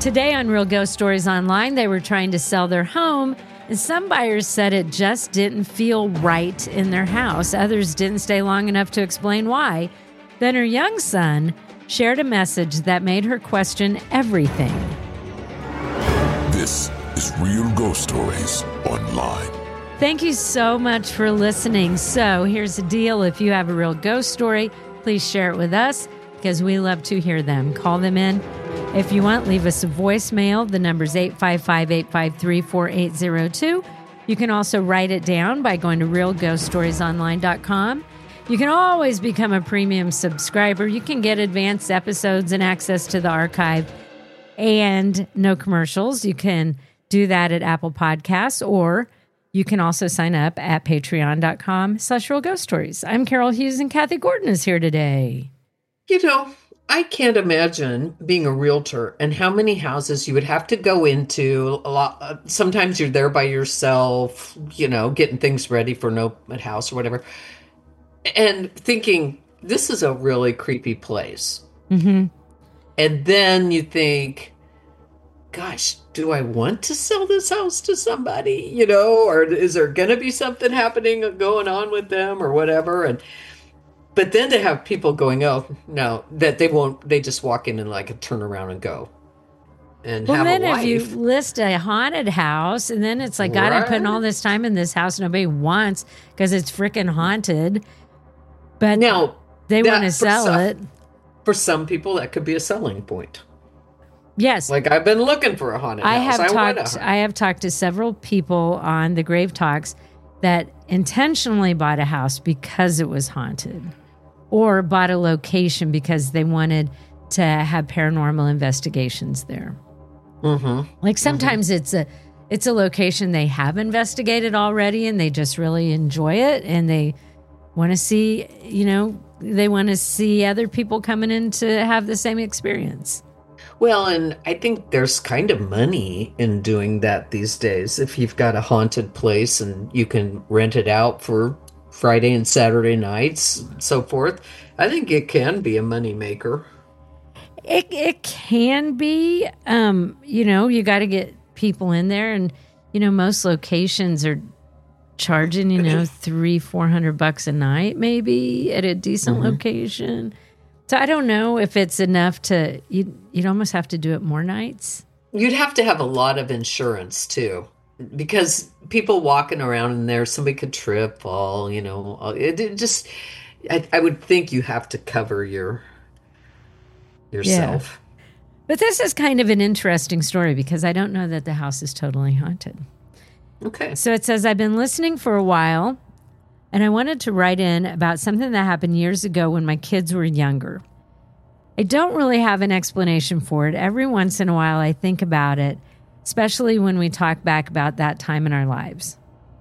Today on Real Ghost Stories Online, they were trying to sell their home, and some buyers said it just didn't feel right in their house. Others didn't stay long enough to explain why. Then her young son shared a message that made her question everything. This is Real Ghost Stories Online. Thank you so much for listening. So here's the deal. If you have a real ghost story, please share it with us because we love to hear them. Call them in. If you want, leave us a voicemail. The number's 855-853-4802. You can also write it down by going to realghoststoriesonline.com. You can always become a premium subscriber. You can get advanced episodes and access to the archive and no commercials. You can do that at Apple Podcasts, or you can also sign up at patreon.com/realghoststories. I'm Carol Hughes, and Kathy Gordon is here today. You know, I can't imagine being a realtor and how many houses you would have to go into. A lot. Sometimes you're there by yourself, you know, getting things ready for an open house or whatever, and thinking, this is a really creepy place. Mm-hmm. And then you think, gosh, do I want to sell this house to somebody, you know, or is there going to be something happening going on with them or whatever? But then to have people going, oh, no, that they won't, they just walk in and like a turn around and go. And well, have then a life. if you list a haunted house, and then it's like, God, I'm putting all this time in this house nobody wants because it's freaking haunted. But now, they want to sell it. For some people, that could be a selling point. Yes. Like, I've been looking for a haunted house. I have talked to several people on the Grave Talks that intentionally bought a house because it was haunted, or bought a location because they wanted to have paranormal investigations there. Mm-hmm. Like sometimes it's a location they have investigated already, and they just really enjoy it, and they want to see, you know, they want to see other people coming in to have the same experience. Well, and I think there's kind of money in doing that these days. If you've got a haunted place and you can rent it out for Friday and Saturday nights and so forth, I think it can be a moneymaker. It can be, you know, you got to get people in there, and, you know, most locations are charging, you know, $300-400 a night, maybe at a decent location. So I don't know if it's enough to, you'd almost have to do it more nights. You'd have to have a lot of insurance too, because people walking around in there, somebody could trip, fall, you know, it just, I would think you have to cover yourself. Yeah. But this is kind of an interesting story because I don't know that the house is totally haunted. Okay. So it says, I've been listening for a while, and I wanted to write in about something that happened years ago when my kids were younger. I don't really have an explanation for it. Every once in a while I think about it, especially when we talk back about that time in our lives.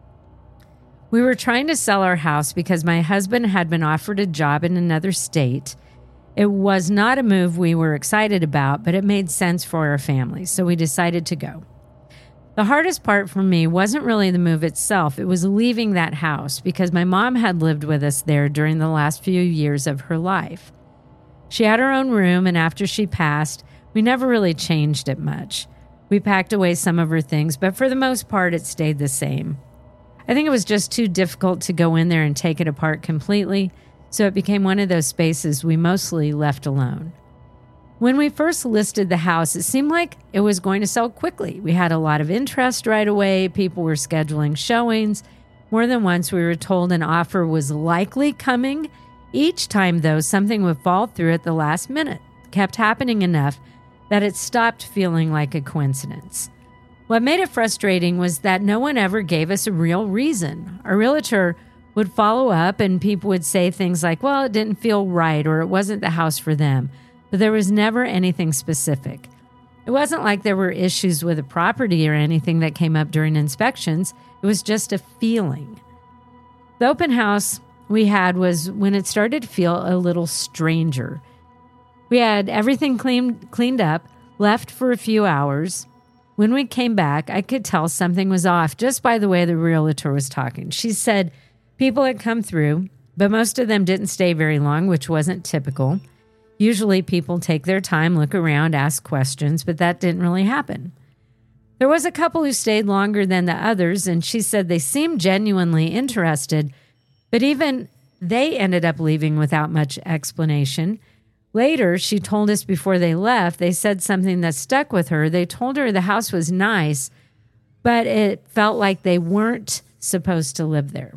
We were trying to sell our house because my husband had been offered a job in another state. It was not a move we were excited about, but it made sense for our family, so we decided to go. The hardest part for me wasn't really the move itself. It was leaving that house because my mom had lived with us there during the last few years of her life. She had her own room, and after she passed, we never really changed it much. We packed away some of her things, but for the most part, it stayed the same. I think it was just too difficult to go in there and take it apart completely, so it became one of those spaces we mostly left alone. When we first listed the house, it seemed like it was going to sell quickly. We had a lot of interest right away. People were scheduling showings. More than once, we were told an offer was likely coming. Each time, though, something would fall through at the last minute. It kept happening enough that it stopped feeling like a coincidence. What made it frustrating was that no one ever gave us a real reason. Our realtor would follow up, and people would say things like, well, it didn't feel right, or it wasn't the house for them. But there was never anything specific. It wasn't like there were issues with the property or anything that came up during inspections. It was just a feeling. The open house we had was when it started to feel a little stranger. We had everything cleaned up, left for a few hours. When we came back, I could tell something was off just by the way the realtor was talking. She said people had come through, but most of them didn't stay very long, which wasn't typical. Usually people take their time, look around, ask questions, but that didn't really happen. There was a couple who stayed longer than the others, and she said they seemed genuinely interested, but even they ended up leaving without much explanation. Later, she told us before they left, they said something that stuck with her. They told her the house was nice, but it felt like they weren't supposed to live there.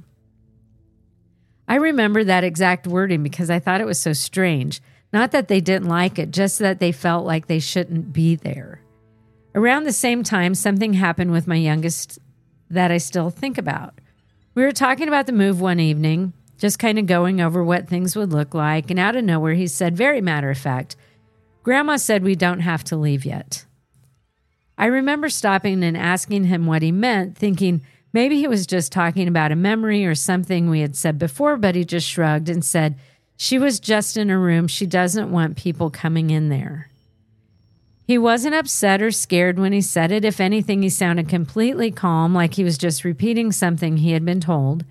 I remember that exact wording because I thought it was so strange. Not that they didn't like it, just that they felt like they shouldn't be there. Around the same time, something happened with my youngest that I still think about. We were talking about the move one evening, just kind of going over what things would look like, and out of nowhere, he said, very matter of fact, Grandma said we don't have to leave yet. I remember stopping and asking him what he meant, thinking maybe he was just talking about a memory or something we had said before, but he just shrugged and said, she was just in her room. She doesn't want people coming in there. He wasn't upset or scared when he said it. If anything, he sounded completely calm, like he was just repeating something he had been told.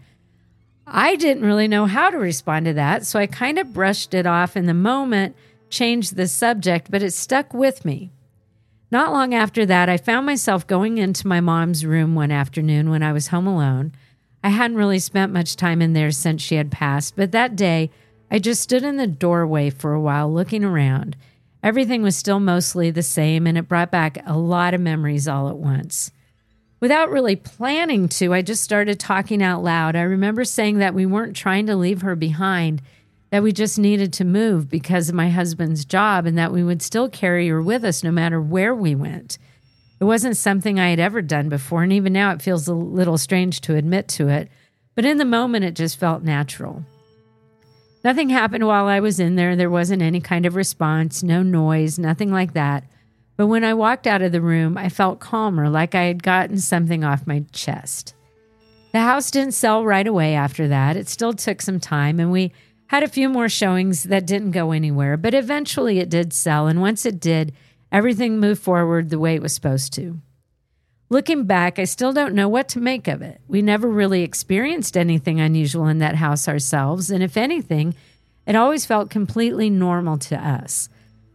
I didn't really know how to respond to that, so I kind of brushed it off in the moment, changed the subject, but it stuck with me. Not long after that, I found myself going into my mom's room one afternoon when I was home alone. I hadn't really spent much time in there since she had passed, but that day, I just stood in the doorway for a while looking around. Everything was still mostly the same, and it brought back a lot of memories all at once. Without really planning to, I just started talking out loud. I remember saying that we weren't trying to leave her behind, that we just needed to move because of my husband's job, and that we would still carry her with us no matter where we went. It wasn't something I had ever done before, and even now it feels a little strange to admit to it, but in the moment it just felt natural. Nothing happened while I was in there. There wasn't any kind of response, no noise, nothing like that. But when I walked out of the room, I felt calmer, like I had gotten something off my chest. The house didn't sell right away after that. It still took some time, and we had a few more showings that didn't go anywhere. But eventually it did sell, and once it did, everything moved forward the way it was supposed to. Looking back, I still don't know what to make of it. We never really experienced anything unusual in that house ourselves, and if anything, it always felt completely normal to us.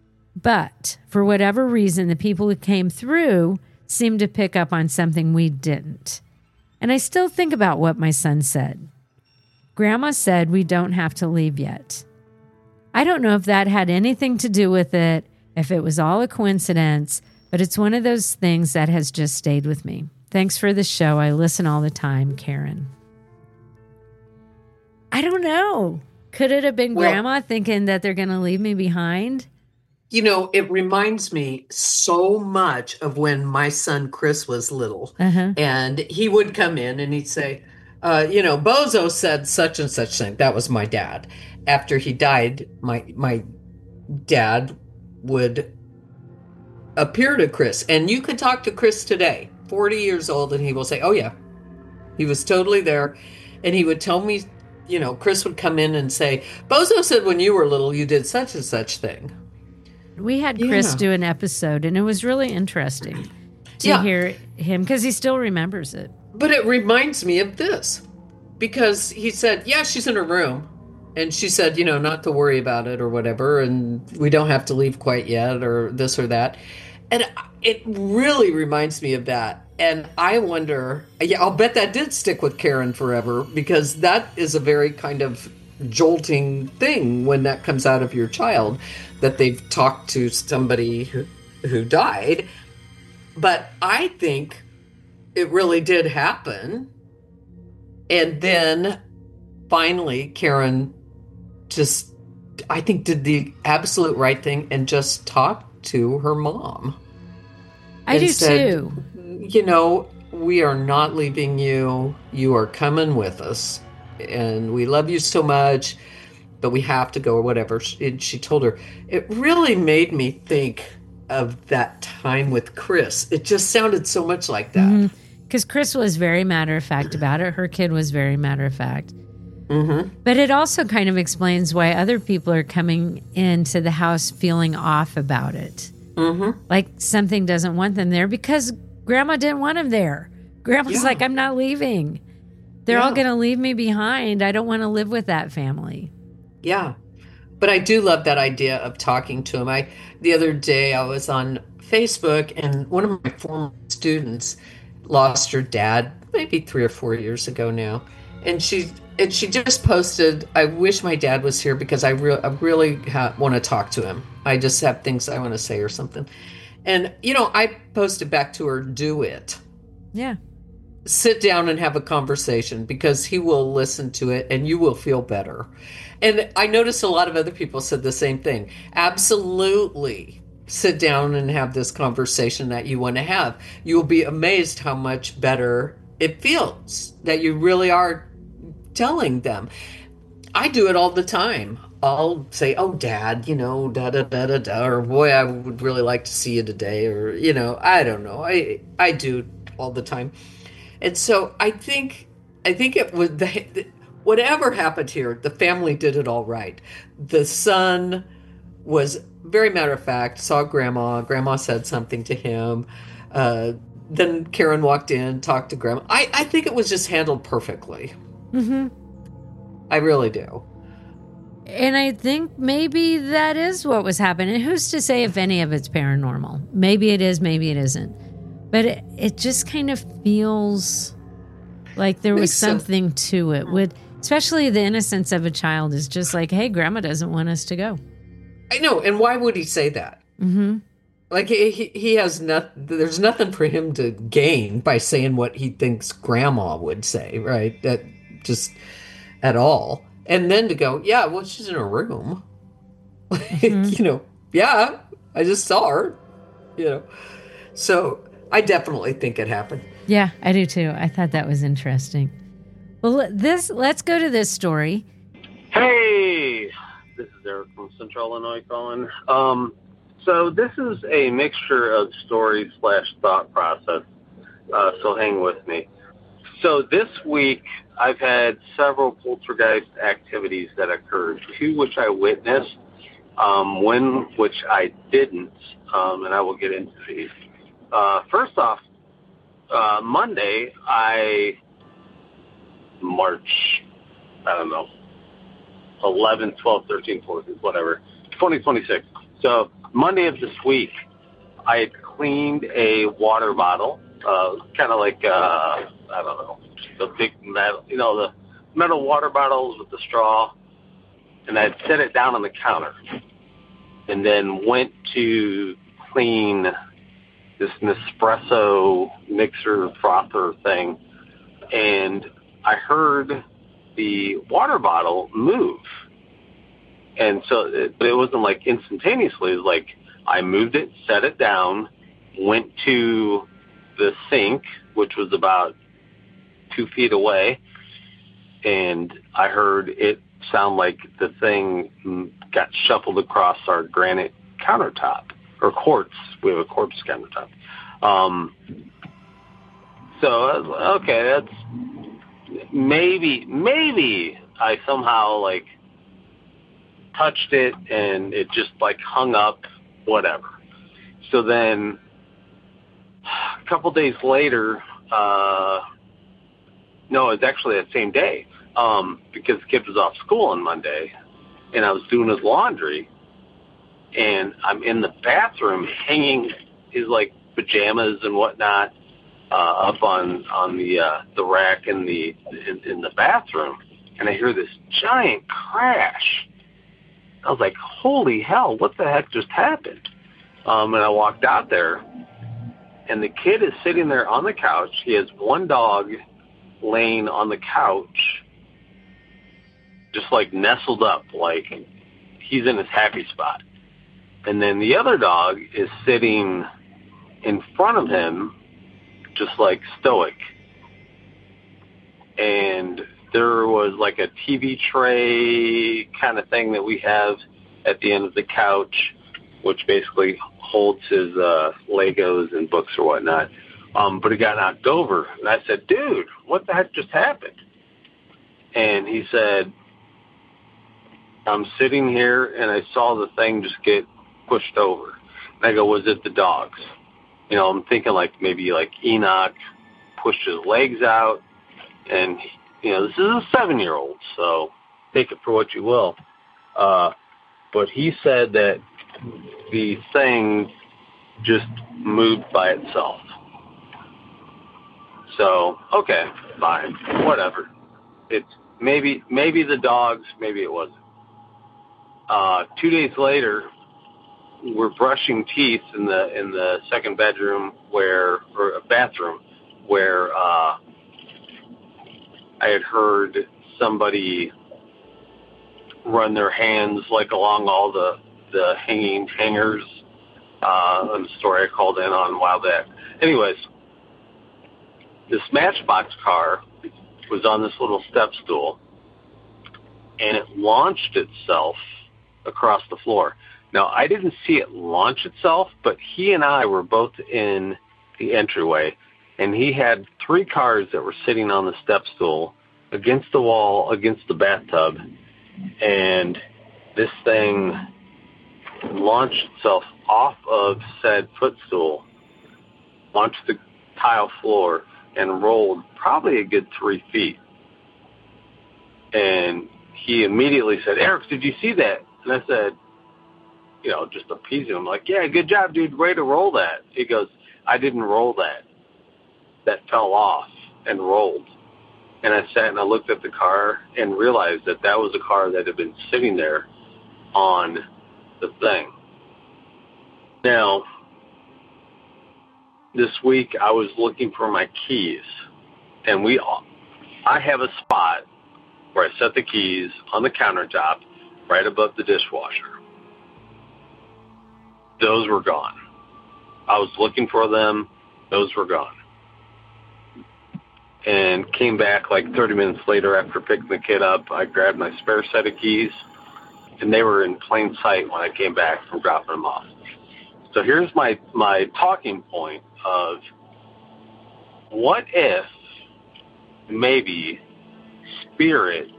But for whatever reason, the people who came through seemed to pick up on something we didn't. And I still think about what my son said. Grandma said we don't have to leave yet. I don't know if that had anything to do with it, if it was all a coincidence, but it's one of those things that has just stayed with me. Thanks for the show. I listen all the time, Karen. I don't know. Could it have been Grandma thinking that they're going to leave me behind? You know, it reminds me so much of when my son Chris was little. And he would come in and he'd say, Bozo said such and such thing. That was my dad. After he died, my dad would appear to Chris. And you could talk to Chris today, 40 years old, and he will say, oh, yeah, he was totally there. And he would tell me, Chris would come in and say, Bozo said when you were little, you did such and such thing. We had Chris do an episode, and it was really interesting to hear him because he still remembers it. But it reminds me of this because he said, yeah, she's in her room. And she said, not to worry about it or whatever. And we don't have to leave quite yet or this or that. And it really reminds me of that. And I wonder, I'll bet that did stick with Karen forever because that is a very kind of jolting thing when that comes out of your child, that they've talked to somebody who died. But I think it really did happen. And then finally, Karen just, I think, did the absolute right thing and just talked to her mom. I do too. We are not leaving you. You are coming with us. And we love you so much, but we have to go or whatever. She told her. It really made me think of that time with Chris. It just sounded so much like that. Because Chris was very matter-of-fact about it. Her kid was very matter-of-fact. Mm-hmm. But it also kind of explains why other people are coming into the house feeling off about it. Mm-hmm. Like something doesn't want them there because Grandma didn't want him there. Grandma's like, I'm not leaving. They're all going to leave me behind. I don't want to live with that family. Yeah. But I do love that idea of talking to him. The other day I was on Facebook and one of my former students lost her dad maybe 3 or 4 years ago now. And she just posted, I wish my dad was here because I really want to talk to him. I just have things I want to say or something. And I posted back to her, do it. Yeah. Sit down and have a conversation because he will listen to it and you will feel better. And I noticed a lot of other people said the same thing. Absolutely sit down and have this conversation that you want to have. You will be amazed how much better it feels that you really are telling them. I do it all the time. I'll say, "Oh, Dad, da da da da da," or "Boy, I would really like to see you today," or I don't know. I do all the time. And so I think it was whatever happened here, the family did it all right. The son was very matter of fact, saw grandma. Grandma said something to him. Then Karen walked in, talked to grandma. I think it was just handled perfectly. Mm-hmm. I really do. And I think maybe that is what was happening. Who's to say if any of it's paranormal? Maybe it is, maybe it isn't. But it just kind of feels like there was something to it. Especially the innocence of a child is just like, hey, grandma doesn't want us to go. I know. And why would he say that? Mm-hmm. Like he has there's nothing for him to gain by saying what he thinks grandma would say, right? That just at all. And then to go, yeah, well, she's in her room. Mm-hmm. Yeah, I just saw her, So I definitely think it happened. Yeah, I do too. I thought that was interesting. Well, let's go to this story. Hey, this is Eric from Central Illinois calling. So this is a mixture of story / thought process. So hang with me. So this week I've had several poltergeist activities that occurred. 2 which I witnessed, 1 which I didn't, and I will get into these. First off, Monday, March, 11, 12, 13, 14, whatever, 2026. So Monday of this week, I had cleaned a water bottle, kind of like, just the big metal, the metal water bottles with the straw, and I'd set it down on the counter, and then went to clean this Nespresso mixer frother thing, and I heard the water bottle move. And so it wasn't like instantaneously. It was like I moved it, set it down, went to the sink, which was about 2 feet away, and I heard it sound like the thing got shuffled across our granite countertop. Or quartz. We have a quartz countertop. So, okay, that's maybe I somehow, touched it and it just, hung up, whatever. So then, a couple days later, no, it's actually that same day, because the kid was off school on Monday, and I was doing his laundry, and I'm in the bathroom hanging his pajamas and whatnot up on the rack in the bathroom, and I hear this giant crash. I was like, "Holy hell! What the heck just happened?" And I walked out there, and the kid is sitting there on the couch. He has one dog laying on the couch, just nestled up, like he's in his happy spot. And then the other dog is sitting in front of him, just stoic. And there was a TV tray kind of thing that we have at the end of the couch, which basically holds his Legos and books or whatnot. But it got knocked over. And I said, "Dude, what the heck just happened?" And he said, "I'm sitting here and I saw the thing just get pushed over." And I go, "Was it the dogs?" I'm thinking maybe Enoch pushed his legs out, and this is a 7-year-old, so take it for what you will. but he said that the thing just moved by itself. So, okay, fine, whatever. It's maybe the dogs, maybe it wasn't. 2 days later, we're brushing teeth in the second bedroom or bathroom where I had heard somebody run their hands like along all the hangers. On the story I called in on a while back. Anyways, this Matchbox car was on this little step stool, and it launched itself across the floor. Now, I didn't see it launch itself, but he and I were both in the entryway, and he had 3 cars that were sitting on the step stool against the wall, against the bathtub, and this thing launched itself off of said footstool, launched the tile floor, and rolled probably a good 3 feet. And he immediately said, "Eric, did you see that?" And I said, just appeasing him, like, "Yeah, good job, dude. Way to roll that." He goes, "I didn't roll that. That fell off and rolled." And I sat and I looked at the car and realized that was a car that had been sitting there on the thing. Now, this week I was looking for my keys, and I have a spot where I set the keys on the countertop right above the dishwasher. Those were gone. I was looking for them. Those were gone. And came back like 30 minutes later after picking the kid up. I grabbed my spare set of keys, and they were in plain sight when I came back from dropping them off. So here's my talking point of what if maybe spirit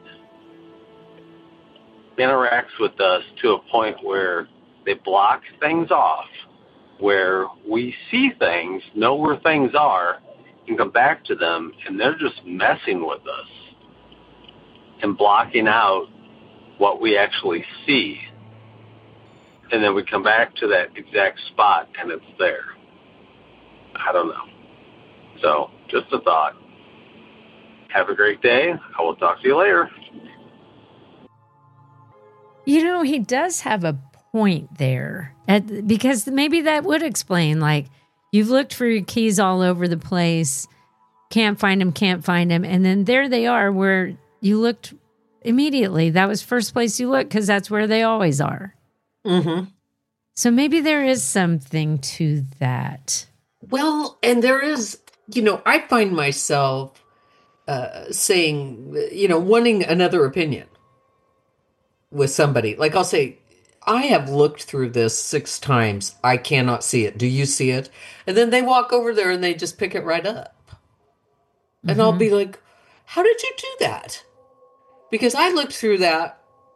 interacts with us to a point where they block things off, where we see things, know where things are, and come back to them, and they're just messing with us and blocking out what we actually see. And then we come back to that exact spot, and it's there. I don't know. So, just a thought. Have a great day. I will talk to you later. He does have a point there. Because maybe that would explain, like, you've looked for your keys all over the place, can't find them, and then there they are where you looked immediately. That was first place you looked because that's where they always are. Mm-hmm. So maybe there is something to that. Well, and there is, I find myself saying, wanting another opinion with somebody. Like I'll say, I have looked through this 6 times. I cannot see it. Do you see it? And then they walk over there and they just pick it right up. And I'll be like, how did you do that? Because I looked through that,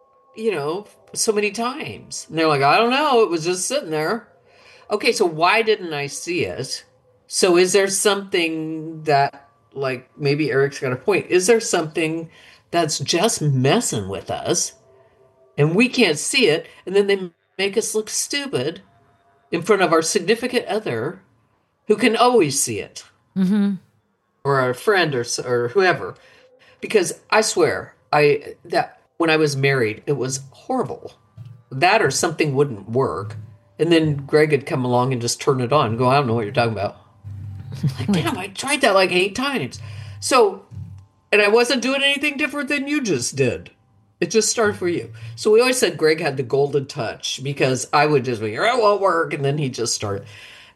so many times. And they're like, I don't know. It was just sitting there. Okay, so why didn't I see it? So is there something that, like, maybe Eric's got a point. Is there something that's just messing with us and we can't see it, and then they make us look stupid in front of our significant other who can always see it? Mm-hmm. Or our friend or whoever. Because I swear, that when I was married, it was horrible. That or something wouldn't work. And then Greg would come along and just turn it on and go, I don't know what you're talking about. Like, damn, I tried that like 8 times. So, and I wasn't doing anything different than you just did. It just started for you. So we always said Greg had the golden touch because I would just be, it won't work. And then he just started.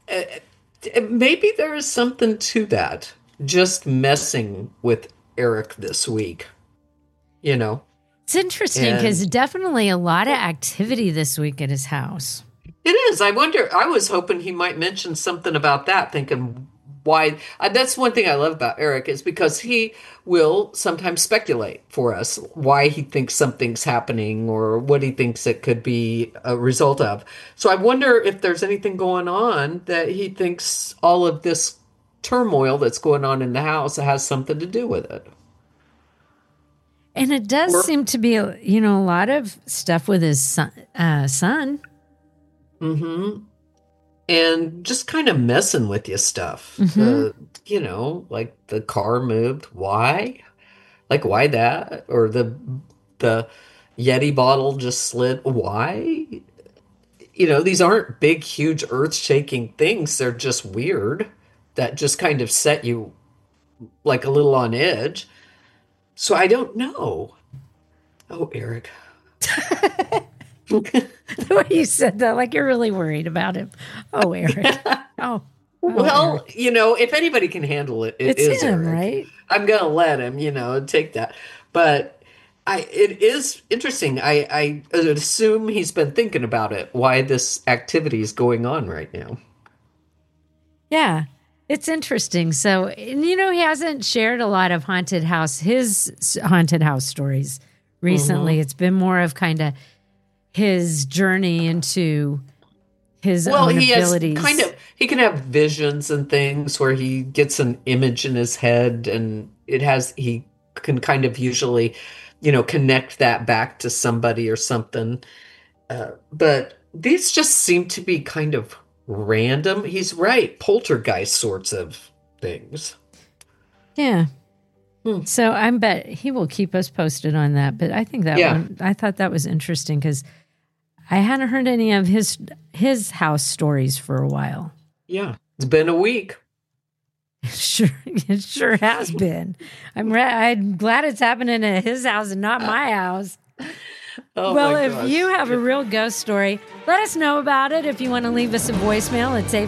Maybe there is something to that. Just messing with Eric this week, It's interesting because definitely a lot of activity this week at his house. It is. I wonder, I was hoping he might mention something about that, thinking why. That's one thing I love about Eric is because he will sometimes speculate for us why he thinks something's happening or what he thinks it could be a result of. So I wonder if there's anything going on that he thinks all of this turmoil that's going on in the house has something to do with it. And it does seem to be, a lot of stuff with his son. Mm-hmm. And just kind of messing with you stuff. Like the car moved. Why? Like, why that? Or the Yeti bottle just slid. Why? These aren't big, huge, earth-shaking things. They're just weird that just kind of set you like a little on edge. So I don't know. Oh, Eric. The way you said that, like you're really worried about him. Oh, Eric. Oh. Well, Eric. If anybody can handle it, It's is him, Eric. right? I'm going to let him, take that. But it is interesting. I assume he's been thinking about it, why this activity is going on right now. Yeah, it's interesting. So, he hasn't shared a lot of his haunted house stories recently. Mm-hmm. It's been more of kind of his journey into his own abilities. He can have visions and things where he gets an image in his head, and he can kind of usually, connect that back to somebody or something. But these just seem to be kind of random. He's right. Poltergeist sorts of things. Yeah. So I bet he will keep us posted on that. But I think I thought that was interesting because I hadn't heard any of his house stories for a while. Yeah. It's been a week. It sure has been. I'm glad it's happening at his house and not my house. Oh, well, if you have a real ghost story, let us know about it. If you want to leave us a voicemail, it's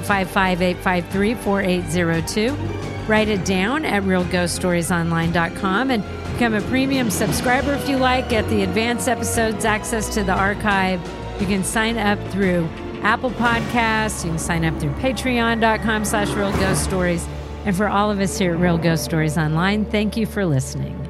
855-853-4802. Write it down at realghoststoriesonline.com and become a premium subscriber if you like. Get the advanced episodes, access to the archive. You can sign up through Apple Podcasts. You can sign up through patreon.com/realghoststories. And for all of us here at Real Ghost Stories Online, thank you for listening.